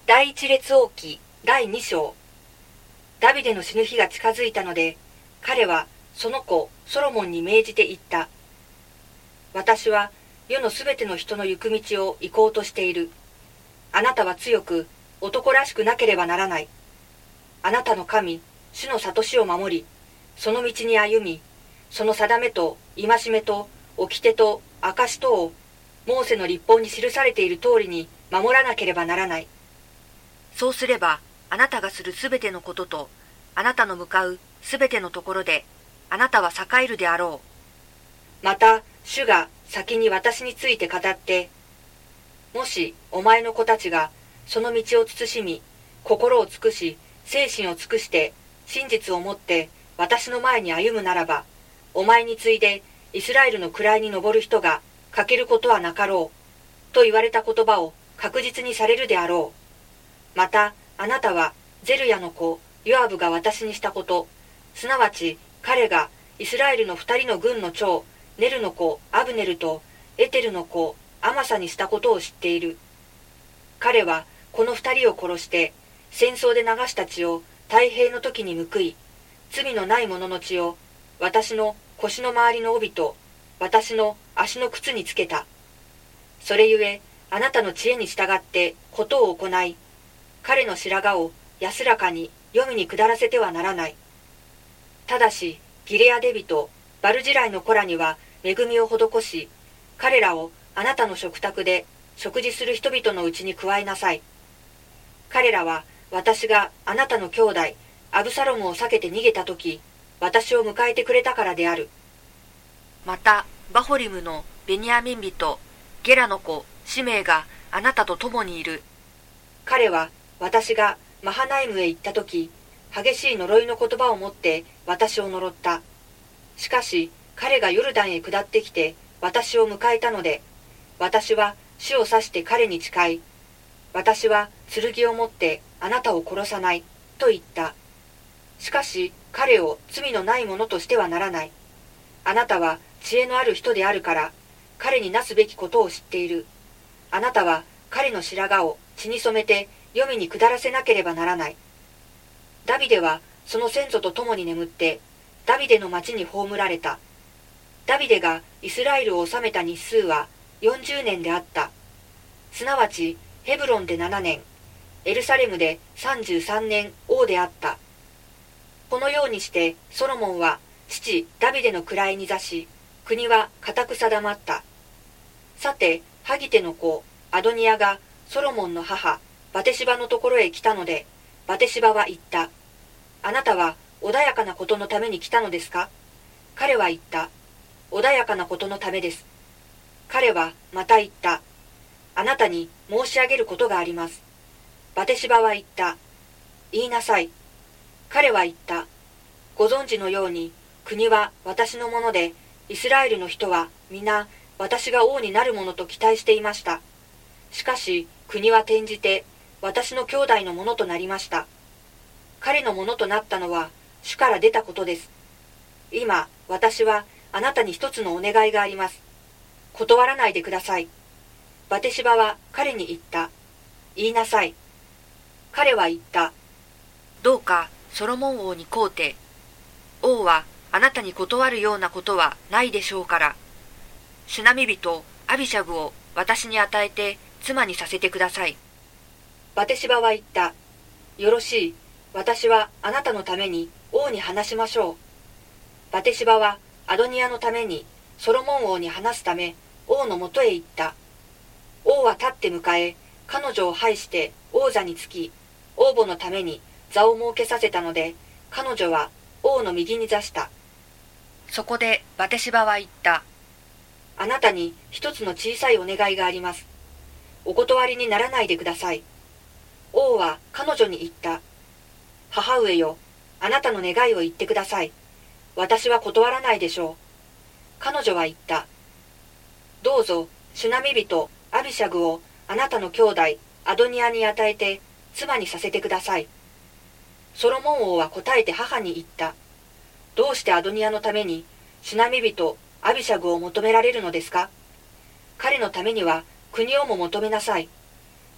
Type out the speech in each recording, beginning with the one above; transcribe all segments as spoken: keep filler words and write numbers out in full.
第一列王記第二章。ダビデの死ぬ日が近づいたので、彼はその子ソロモンに命じて言った。私は世のすべての人の行く道を行こうとしている。あなたは強く男らしくなければならない。あなたの神、主の諭しを守り、その道に歩み、その定めと戒めと掟と証とをモーセの律法に記されている通りに守らなければならない。そうすれば、あなたがするすべてのことと、あなたの向かうすべてのところで、あなたは栄えるであろう。また、主が先に私について語って、もしお前の子たちがその道を慎み、心を尽くし、精神を尽くして、真実をもって私の前に歩むならば、お前に次いでイスラエルの位に上る人が欠けることはなかろう、と言われた言葉を確実にされるであろう。また、あなたはゼルヤの子ヨアブが私にしたこと、すなわち彼がイスラエルの二人の軍の長、ネルの子アブネルとエテルの子アマサにしたことを知っている。彼はこの二人を殺して戦争で流した血を太平の時に報い、罪のない者の血を私の腰の周りの帯と私の足の靴につけた。それゆえあなたの知恵に従ってことを行い、彼の白髪を安らかに黄泉に下らせてはならない。ただしギレアデ人バルジライの子らには恵みを施し、彼らをあなたの食卓で食事する人々のうちに加えなさい。彼らは私があなたの兄弟アブサロムを避けて逃げたとき、私を迎えてくれたからである。またバホリムのベニヤミン人ゲラの子シメイがあなたと共にいる。彼は私がマハナイムへ行ったとき、激しい呪いの言葉を持って私を呪った。しかし彼がヨルダンへ下ってきて私を迎えたので、私は死を指して彼に誓い、私は剣を持ってあなたを殺さないと言った。しかし彼を罪のないものとしてはならない。あなたは知恵のある人であるから、彼になすべきことを知っている。あなたは彼の白髪を血に染めて黄泉に下らせなければならない。ダビデはその先祖と共に眠って、ダビデの町に葬られた。ダビデがイスラエルを治めた日数はよんじゅうねんであった。すなわちヘブロンでななねん、エルサレムでさんじゅうさんねん王であった。このようにしてソロモンは父ダビデの位に座し、国は固く定まった。さて、ハギテの子アドニヤがソロモンの母バテシバのところへ来たので、バテシバは言った。あなたは穏やかなことのために来たのですか？彼は言った。穏やかなことのためです。彼はまた言った。あなたに申し上げることがあります。バテシバは言った。言いなさい。彼は言った。ご存知のように、国は私のもので、イスラエルの人は皆私が王になるものと期待していました。しかし国は転じて私の兄弟のものとなりました。彼のものとなったのは主から出たことです。今私はあなたに一つのお願いがあります。断らないでください。バテシバは彼に言った。言いなさい。彼は言った。どうかソロモン王にこうて、王はあなたに断るようなことはないでしょうから、シュナミ人アビシャグを私に与えて妻にさせてください。バテシバは言った。よろしい。私はあなたのために王に話しましょう。バテシバはアドニヤのためにソロモン王に話すため王のもとへ行った。王は立って迎え、彼女を拝して王座につき、王母のために座を設けさせたので、彼女は王の右に座した。そこでバテシバは言った。あなたに一つの小さいお願いがあります。お断りにならないでください。王は彼女に言った。母上よ、あなたの願いを言ってください。私は断らないでしょう。彼女は言った。どうぞ、シュナミ人アビシャグをあなたの兄弟アドニヤに与えて妻にさせてください。ソロモン王は答えて母に言った。どうしてアドニヤのためにシュナミ人アビシャグを求められるのですか？彼のためには国をも求めなさい。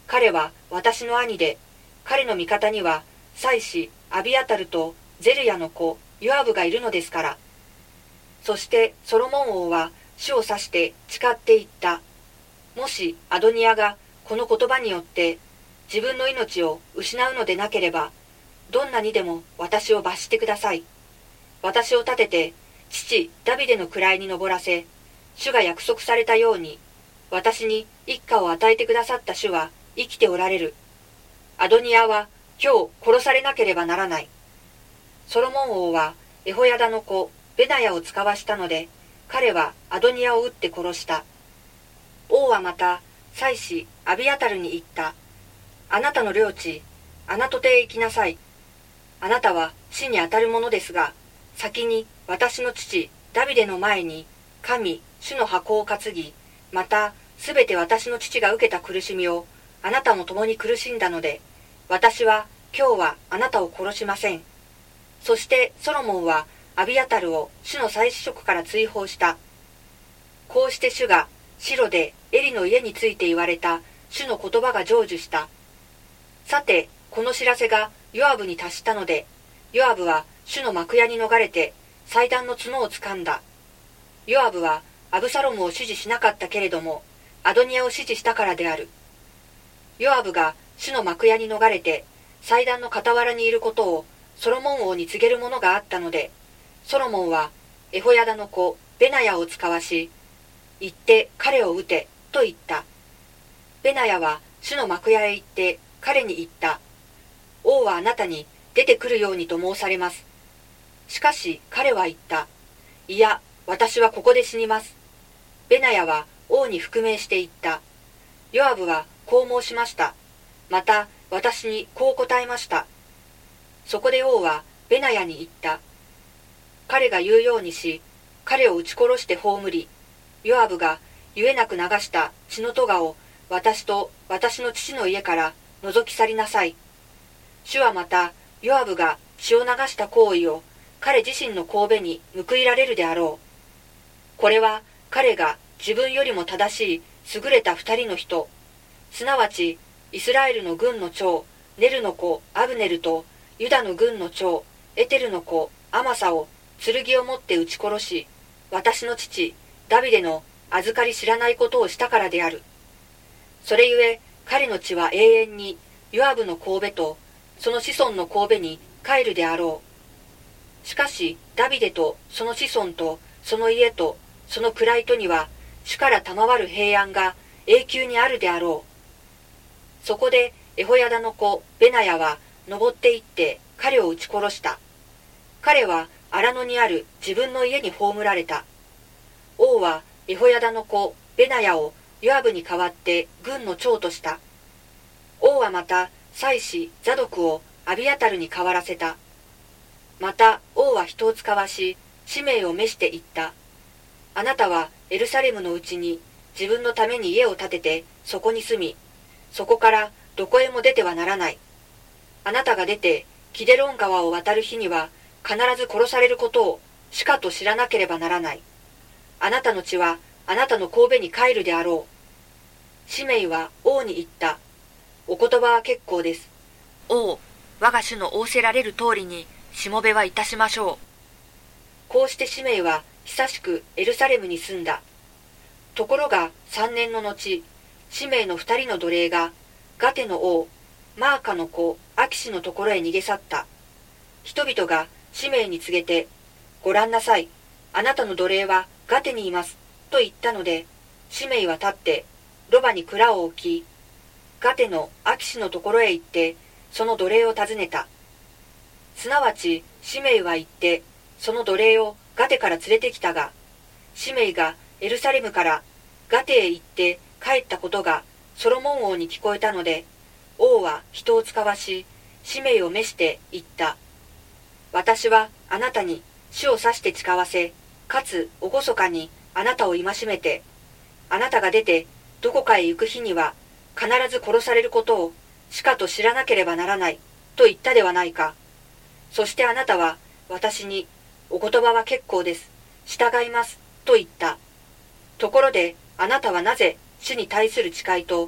彼は私の兄で、彼の味方には祭司アビアタルとゼルヤの子ヨアブがいるのですから。そしてソロモン王は主を指して誓っていった。もしアドニヤがこの言葉によって自分の命を失うのでなければ、どんなにでも私を罰してください。私を立てて父ダビデの位に上らせ、主が約束されたように、私に一家を与えてくださった主は生きておられる。アドニヤは今日殺されなければならない。ソロモン王はエホヤダの子ベナヤを使わしたので、彼はアドニヤを撃って殺した。王はまた祭司アビアタルに言った。あなたの領地、アナトテへ行きなさい。あなたは死に当たるものですが、先に私の父ダビデの前に神主の箱を担ぎ、またすべて私の父が受けた苦しみをあなたも共に苦しんだので、私は今日はあなたを殺しません。そしてソロモンはアビアタルを主の祭司職から追放した。こうして主がシロでエリの家について言われた主の言葉が成就した。さて、この知らせがヨアブに達したので、ヨアブは主の幕屋に逃れて祭壇の角を掴んだ。ヨアブはアブサロムを支持しなかったけれども、アドニヤを支持したからである。ヨアブが主の幕屋に逃れて祭壇の傍らにいることをソロモン王に告げるものがあったので、ソロモンはエホヤダの子ベナヤを使わし、行って彼を撃てと言った。ベナヤは主の幕屋へ行って彼に言った。王はあなたに出てくるようにと申されます。しかし彼は言った。いや、私はここで死にます。ベナヤは王に復命して言った。ヨアブはこう申しました。また私にこう答えました。そこで王はベナヤに言った。彼が言うようにし、彼を撃ち殺して葬り、ヨアブが言えなく流した血の咎を私と私の父の家から覗き去りなさい。主はまたヨアブが血を流した行為を彼自身の頭に報いられるであろう。これは彼が自分よりも正しい優れた二人の人、すなわちイスラエルの軍の長ネルの子アブネルとユダの軍の長エテルの子アマサを剣を持って撃ち殺し、私の父ダビデの預かり知らないことをしたからである。それゆえ彼の血は永遠にヨアブの頭とその子孫の頭に帰るであろう。しかしダビデとその子孫とその家とその位とには主から賜る平安が永久にあるであろう。そこでエホヤダの子ベナヤは登って行って彼を撃ち殺した。彼は荒野にある自分の家に葬られた。王はエホヤダの子ベナヤをヨアブに代わって軍の長とした。王はまた祭司ザドクをアビアタルに代わらせた。また王は人を使わし、使命を召して言った。あなたはエルサレムのうちに自分のために家を建ててそこに住み、そこからどこへも出てはならない。あなたが出てキデロン川を渡る日には必ず殺されることをしかと知らなければならない。あなたの血はあなたの頭に帰るであろう。シメイは王に言った。お言葉は結構です。王、我が主の仰せられる通りにしもべはいたしましょう。こうしてシメイは久しくエルサレムに住んだ。ところが三年の後、シメイの二人の奴隷がガテの王マーカの子アキシのところへ逃げ去った。人々がシメイに告げて、ご覧なさい、あなたの奴隷はガテにいますと言ったので、シメイは立ってロバに蔵を置き、ガテのアキシのところへ行ってその奴隷を訪ねた。すなわちシメイは行ってその奴隷をガテから連れてきたが、シメイがエルサレムからガテへ行って帰ったことがソロモン王に聞こえたので、王は人を使わし、シメイを召して言った。私はあなたに主を指して誓わせ、かつ厳かにあなたを戒めて、あなたが出てどこかへ行く日には必ず殺されることをしかと知らなければならないと言ったではないか。そしてあなたは私に、お言葉は結構です、従いますと言った。ところであなたはなぜ主に対する誓いと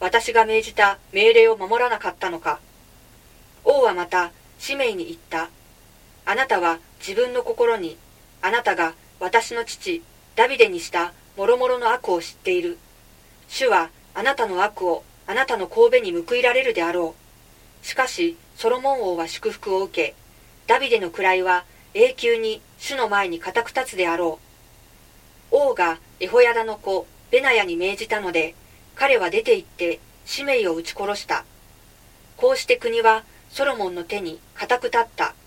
私が命じた命令を守らなかったのか。王はまたシメイに言った。あなたは自分の心に、あなたが私の父ダビデにした諸々の悪を知っている。主はあなたの悪をあなたの頭に報いられるであろう。しかしソロモン王は祝福を受け、ダビデの位は永久に主の前に固く立つであろう。王がエホヤダの子ベナヤに命じたので、彼は出て行ってシメイを撃ち殺した。こうして国はソロモンの手に固く立った。